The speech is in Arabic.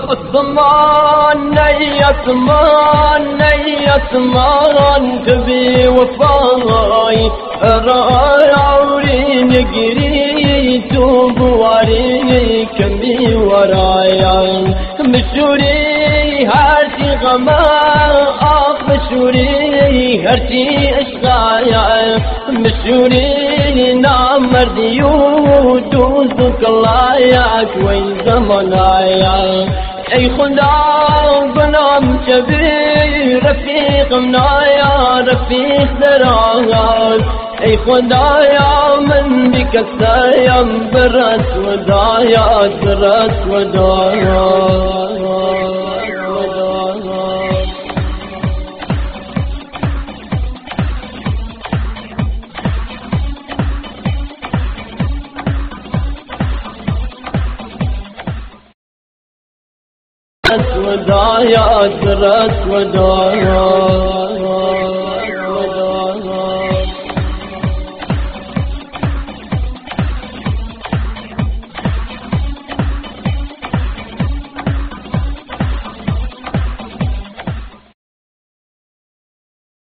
عثمان يا عثمان يا عثمان تبي وفاي راعي نقريت بواري كمي ورايا مشوري هارتي غما مشوري هارتي اشغايا مشوري نامر ديو دوزك الله يا كوي زمنايا اي خدا بنام كبير رفيق منايا رفيق دراغات اي خدايا من بك السيم برس ودايا برس ودايا ودايا درس ودايا